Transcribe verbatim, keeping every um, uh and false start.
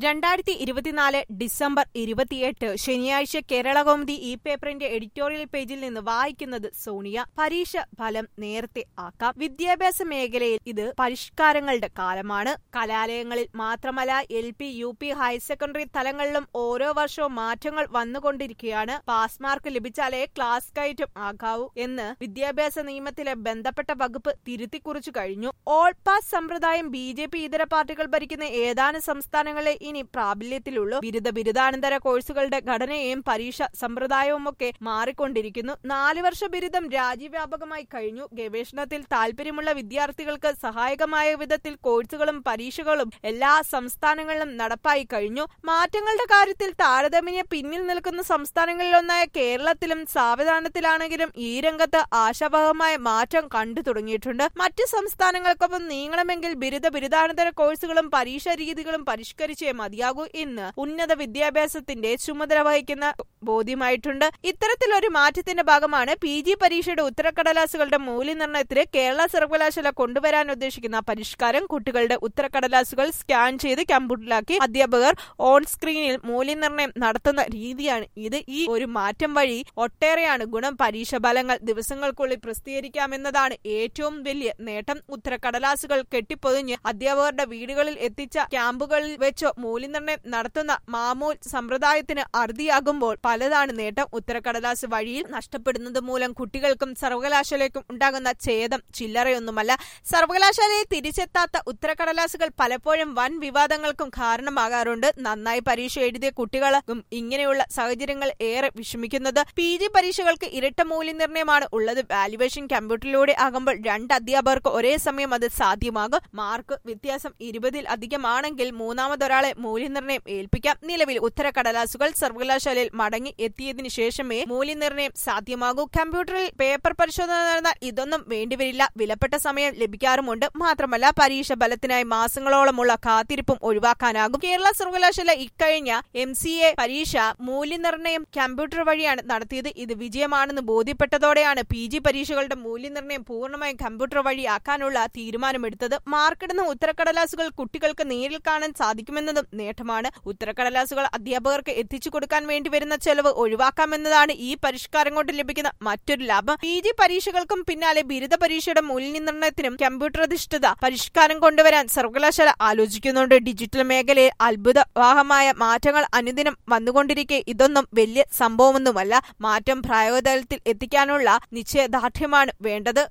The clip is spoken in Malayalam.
രണ്ടായിരത്തി ഇരുപത്തിനാല് ഡിസംബർ ഇരുപത്തിയെട്ട് ശനിയാഴ്ച കേരളകൗമുദി ഈ പേപ്പറിന്റെ എഡിറ്റോറിയൽ പേജിൽ നിന്ന് വായിക്കുന്നത് സോണിയ. പരീക്ഷ ഫലം നേരത്തെ ആക്കാം. വിദ്യാഭ്യാസ മേഖലയിൽ ഇത് പരിഷ്കാരങ്ങളുടെ കാലമാണ്. കലാലയങ്ങളിൽ മാത്രമല്ല L P U P higher secondary തലങ്ങളിലും ഓരോ വർഷവും മാറ്റങ്ങൾ വന്നുകൊണ്ടിരിക്കുകയാണ്. പാസ് മാർക്ക് ലഭിച്ചാലേ ക്ലാസ് കയറ്റം ആകാവൂ എന്ന് വിദ്യാഭ്യാസ നിയമത്തിലെ ബന്ധപ്പെട്ട വകുപ്പ് തിരുത്തിക്കുറിച്ചു കഴിഞ്ഞു. ഓൾ പാസ് സമ്പ്രദായം ബി ജെ പി ഇതര പാർട്ടികൾ ഭരിക്കുന്ന ഏതാനും സംസ്ഥാനങ്ങളിലെ ഇനി പ്രാബല്യത്തിലുള്ളൂ. ബിരുദ ബിരുദാനന്തര കോഴ്സുകളുടെ ഘടനയും പരീക്ഷ സമ്പ്രദായവുമൊക്കെ മാറിക്കൊണ്ടിരിക്കുന്നു. നാല് വർഷ ബിരുദം രാജ്യവ്യാപകമായി കഴിഞ്ഞു. ഗവേഷണത്തിൽ താൽപര്യമുള്ള വിദ്യാർത്ഥികൾക്ക് സഹായകമായ വിധത്തിൽ കോഴ്സുകളും പരീക്ഷകളും എല്ലാ സംസ്ഥാനങ്ങളിലും നടപ്പായി കഴിഞ്ഞു. മാറ്റങ്ങളുടെ കാര്യത്തിൽ താരതമ്യേന പിന്നിൽ നിൽക്കുന്ന സംസ്ഥാനങ്ങളിലൊന്നായ കേരളത്തിലും സാവധാനത്തിലാണെങ്കിലും ഈ രംഗത്ത് ആശാവഹമായ മാറ്റം കണ്ടു തുടങ്ങിയിട്ടുണ്ട്. മറ്റ് സംസ്ഥാനങ്ങൾക്കൊപ്പം നീങ്ങണമെങ്കിൽ ബിരുദ ബിരുദാനന്തര കോഴ്സുകളും പരീക്ഷാ രീതികളും പരിഷ്കരിച്ചേ മതിയാകൂ എന്ന് ഉന്നത വിദ്യാഭ്യാസത്തിന്റെ ചുമതല വഹിക്കുന്ന ബോധ്യമായിട്ടുണ്ട്. ഇത്തരത്തിലൊരു മാറ്റത്തിന്റെ ഭാഗമാണ് പി ജി പരീക്ഷയുടെ ഉത്തരക്കടലാസുകളുടെ മൂല്യനിർണ്ണയത്തിന് കേരള സർവകലാശാല കൊണ്ടുവരാൻ ഉദ്ദേശിക്കുന്ന പരിഷ്കാരം. കുട്ടികളുടെ ഉത്തരക്കടലാസുകൾ സ്കാൻ ചെയ്ത് കമ്പ്യൂട്ടറിലാക്കി അധ്യാപകർ ഓൺ സ്ക്രീനിൽ മൂല്യനിർണ്ണയം നടത്തുന്ന രീതിയാണ് ഇത്. ഈ ഒരു മാറ്റം വഴി ഒട്ടേറെയാണ് ഗുണം. പരീക്ഷ ഫലങ്ങൾ ദിവസങ്ങൾക്കുള്ളിൽ പ്രസിദ്ധീകരിക്കാമെന്നതാണ് ഏറ്റവും വലിയ നേട്ടം. ഉത്തരക്കടലാസുകൾ കെട്ടിപ്പൊതിഞ്ഞ് അധ്യാപകരുടെ വീടുകളിൽ എത്തിച്ച ക്യാമ്പുകളിൽ വെച്ചോ മൂല്യനിർണ്ണയം നടത്തുന്ന മാമൂൽ സമ്പ്രദായത്തിന് അറുതിയാകുമ്പോൾ പലതാണ് നേട്ടം. ഉത്തരക്കടലാസ് വഴിയിൽ നഷ്ടപ്പെടുന്നത് മൂലം കുട്ടികൾക്കും സർവകലാശാലയ്ക്കും ഉണ്ടാകുന്ന ഛേദം ചില്ലറയൊന്നുമല്ല. സർവകലാശാലയെ തിരിച്ചെത്താത്ത ഉത്തരക്കടലാസുകൾ പലപ്പോഴും വൻ വിവാദങ്ങൾക്കും കാരണമാകാറുണ്ട്. നന്നായി പരീക്ഷ എഴുതിയ കുട്ടികൾക്കും ഇങ്ങനെയുള്ള സാഹചര്യങ്ങൾ ഏറെ വിഷമിക്കുന്നത്. പി ജി പരീക്ഷകൾക്ക് ഇരട്ട മൂല്യനിർണ്ണയമാണ് ഉള്ളത്. വാല്യുവേഷൻ കമ്പ്യൂട്ടറിലൂടെ ആകുമ്പോൾ രണ്ട് അധ്യാപകർക്ക് ഒരേ സമയം അത് സാധ്യമാകും. മാർക്ക് വ്യത്യാസം ഇരുപതിൽ അധികമാണെങ്കിൽ മൂന്നാമതൊരാളെ മൂല്യനിർണ്ണയം ഏൽപ്പിക്കാം. നിലവിൽ ഉത്തരക്കടലാസുകൾ സർവകലാശാലയിൽ മടങ്ങി എത്തിയതിനു ശേഷമേ മൂല്യനിർണ്ണയം സാധ്യമാകൂ. കമ്പ്യൂട്ടറിൽ പേപ്പർ പരിശോധന നടന്നാൽ ഇതൊന്നും വേണ്ടിവരില്ല. വിലപ്പെട്ട സമയം ലഭിക്കാറുമുണ്ട്. മാത്രമല്ല പരീക്ഷ ഫലത്തിനായി മാസങ്ങളോളമുള്ള കാത്തിരിപ്പും ഒഴിവാക്കാനാകും. കേരള സർവകലാശാല ഇക്കഴിഞ്ഞ എം സി എ പരീക്ഷ മൂല്യനിർണ്ണയം കമ്പ്യൂട്ടർ വഴിയാണ് നടത്തിയത്. ഇത് വിജയമാണെന്ന് ബോധ്യപ്പെട്ടതോടെയാണ് പി ജി പരീക്ഷകളുടെ മൂല്യനിർണ്ണയം പൂർണ്ണമായും കമ്പ്യൂട്ടർ വഴിയാക്കാനുള്ള തീരുമാനമെടുത്തത്. മാർക്കിടുന്ന ഉത്തരക്കടലാസുകൾ കുട്ടികൾക്ക് നേരിൽ കാണാൻ സാധിക്കുമെന്നതും നേട്ടമാണ്. ഉത്തരക്കടലാസുകൾ അധ്യാപകർക്ക് എത്തിച്ചു കൊടുക്കാൻ വേണ്ടി വരുന്ന ചെലവ് ഒഴിവാക്കാമെന്നതാണ് ഈ പരിഷ്കാരം കൊണ്ട് ലഭിക്കുന്ന മറ്റൊരു ലാഭം. പി ജി പരീക്ഷകൾക്കും പിന്നാലെ ബിരുദ പരീക്ഷയുടെ മൂല്യനിർണ്ണയത്തിനും കമ്പ്യൂട്ടർ അധിഷ്ഠിത പരിഷ്കാരം കൊണ്ടുവരാൻ സർവകലാശാല ആലോചിക്കുന്നുണ്ട്. ഡിജിറ്റൽ മേഖലയിൽ അത്ഭുതവാഹമായ മാറ്റങ്ങൾ അനുദിനം വന്നുകൊണ്ടിരിക്കെ ഇതൊന്നും വലിയ സംഭവമൊന്നുമല്ല. മാറ്റം പ്രായോഗതലത്തിൽ എത്തിക്കാനുള്ള നിശ്ചയദാർഢ്യമാണ് വേണ്ടത്.